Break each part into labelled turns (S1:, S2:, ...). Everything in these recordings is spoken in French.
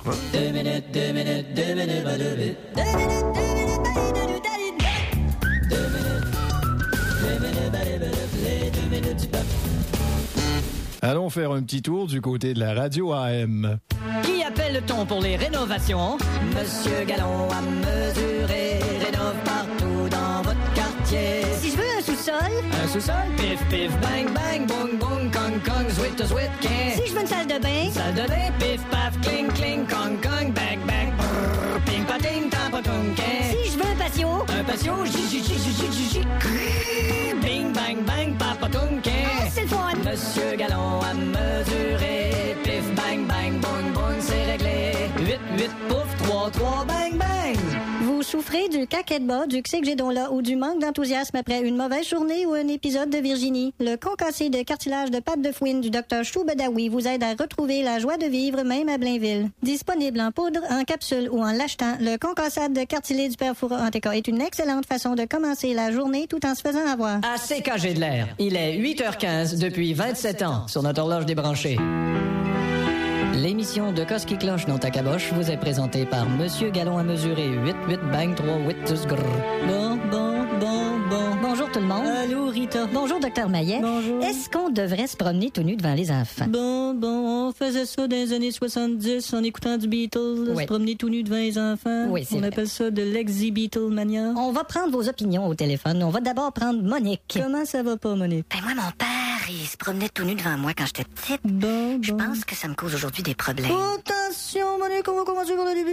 S1: 2 minutes, 2 minutes, 2 minutes, 2 minutes. 2 minutes, 2 minutes, 2 minutes du peuple.
S2: Allons faire un petit tour du côté de la radio AM.
S3: Qui appelle-t-on pour les rénovations?
S1: Monsieur Galon à mesurer, rénove partout dans votre quartier.
S4: Si je veux un sous-sol,
S3: Un sous-sol? Pif, pif, bang, bang, boum, boum, kong, kong, zwit, zwit, quin.
S4: si je veux une salle de bain,
S3: Salle de bain, pif, paf, cling, cling, kong, kong, bang, bang, brrr, ping, pating, tampatung, quin.
S4: si je veux un patio,
S3: Un patio, j, bing, bang, bang, papatung, quin.
S4: c'est le fun.
S3: Monsieur Galon à mesurer, pif, bang, bang, boum, boum, c'est réglé. 8, 8, pouf, 3, 3, bang, bang.
S4: Vous souffrez du caquet de bas, du que j'ai donc là ou du manque d'enthousiasme après une mauvaise journée ou un épisode de Virginie. Le concassé de cartilage de pâte de fouine du Dr Choubedaoui vous aide à retrouver la joie de vivre même à Blainville. Disponible en poudre, en capsule ou en l'achetant, le concassade de cartilé du père Foura Anteca est une excellente façon de commencer la journée tout en se faisant avoir.
S3: À CKG de l'air, il est 8h15 depuis 27 ans sur notre horloge débranchée. L'émission de Koski Cloche non ta caboche vous est présentée par Monsieur Galon à mesurer 8 bang 3 8 grrr.
S4: Bon. Bonjour tout le monde.
S3: Allô Rita.
S4: Bonjour Dr Maillet.
S3: Bonjour.
S4: Est-ce qu'on devrait se promener tout nu devant les enfants?
S3: Bon, on faisait ça dans les années 70 en écoutant du Beatles,
S4: Oui.
S3: se promener tout nu devant les enfants.
S4: Oui, c'est
S3: On
S4: vrai.
S3: appelle ça de l'exi-Beatle mania.
S4: On va prendre vos opinions au téléphone. On va d'abord prendre Monique.
S3: Comment ça va pas, Monique?
S5: Ben moi, mon père, il se promenait tout nu devant moi quand j'étais petite.
S3: Bon.
S5: Je pense que ça me cause aujourd'hui des problèmes.
S3: Attention, Monique, on va commencer par le début.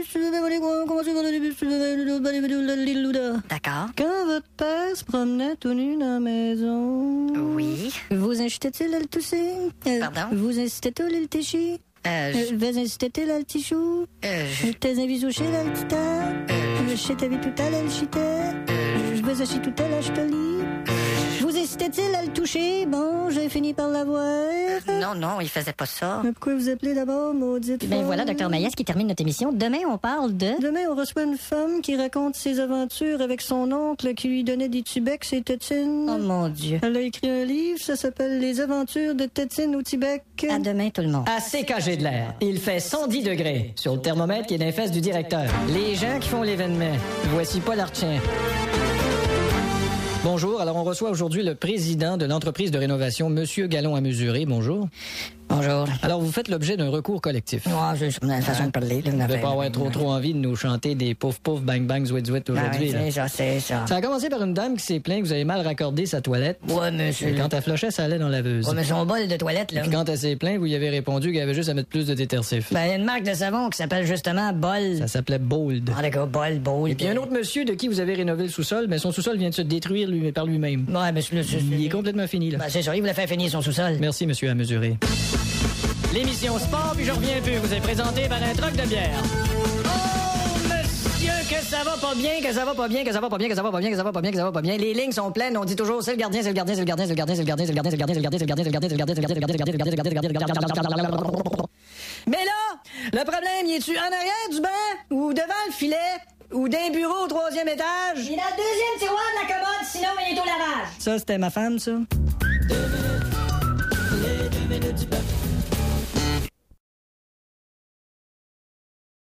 S5: D'accord?
S3: Quand votre père se promenait tout nu dans la maison...
S5: Oui.
S4: Vous incitait-il à le tousser?
S5: Pardon?
S4: Vous incitait-il à le técher? Vous incitez-il à le tichou? T'es un visouché là, le tita? Je sais ta vie tout à le chita? Je veux acheter tout à la ch'toli? Vous incitez-il à le toucher? Bon, j'ai fini par l'avoir.
S5: Non, il faisait pas ça.
S3: Mais pourquoi vous appelez d'abord, maudite
S4: Ben
S3: femme?
S4: voilà, Dr Maillet, ce qui termine notre émission. Demain, on parle de...
S3: Demain, on reçoit une femme qui raconte ses aventures avec son oncle qui lui donnait des tubecs et tétines.
S4: Oh mon Dieu.
S3: Elle a écrit un livre, ça s'appelle Les aventures de tétines au Tibet.
S4: À demain, tout le monde.
S3: À CKG de l'air, il fait 110 degrés sur le thermomètre qui est dans les fesses du directeur. Les gens qui font l'événement, voici Paul Artien. Bonjour, alors on reçoit aujourd'hui le président de l'entreprise de rénovation, Monsieur Galon à mesurer. Bonjour.
S5: Bonjour.
S3: Alors, vous faites l'objet d'un recours collectif.
S5: Ouais, c'est une façon de parler. Là,
S3: Vous ne devez pas avoir trop envie de nous chanter des pouf pouf bang bang zouet zouet aujourd'hui. là.
S5: C'est ça.
S3: Ça a commencé par une dame qui s'est plainte que vous avez mal raccordé sa toilette.
S5: Ouais, monsieur.
S3: Et quand elle flochait, ça allait dans la laveuse.
S5: Ouais, mais son bol de toilette, là.
S3: Puis quand elle s'est plainte, vous y avez répondu qu'il y avait juste à mettre plus de détergif.
S5: Ben, il y a une marque de savon qui s'appelle justement Bol.
S3: Ça s'appelait Bold.
S5: Ah, d'accord, Bol.
S3: Et puis un autre monsieur de qui vous avez rénové le sous-sol, mais son sous-sol vient de se détruire par lui-même.
S5: Ouais, monsieur,
S3: Il est complètement fini, là.
S5: Ben, c'est ça, il voulait faire finir son sous-sol.
S3: Merci, monsieur à mesurer. L'émission Sport, puis je reviens plus, vous est présentée par un troc de bière. Oh, monsieur, que ça va pas bien, que ça va pas bien, que ça va pas bien, que ça va pas bien, que ça va pas bien, que ça va pas bien. Les lignes sont pleines, on dit toujours c'est le gardien, c'est le gardien, c'est le gardien, c'est le gardien, c'est le gardien, c'est le gardien, c'est le gardien, c'est le gardien, c'est le gardien, c'est le gardien, c'est le gardien, c'est le gardien, c'est le gardien, c'est le gardien, c'est le gardien, c'est le gardien, c'est le gardien. Mais là, le problème, il est-tu en arrière du banc ou devant le filet ou d'un bureau au 3e étage?
S4: Il est dans le deuxième tiroir de la commode, sinon il est au lavage.
S3: Ça, c'était ma femme, ça.
S1: 2 minutes du peuple.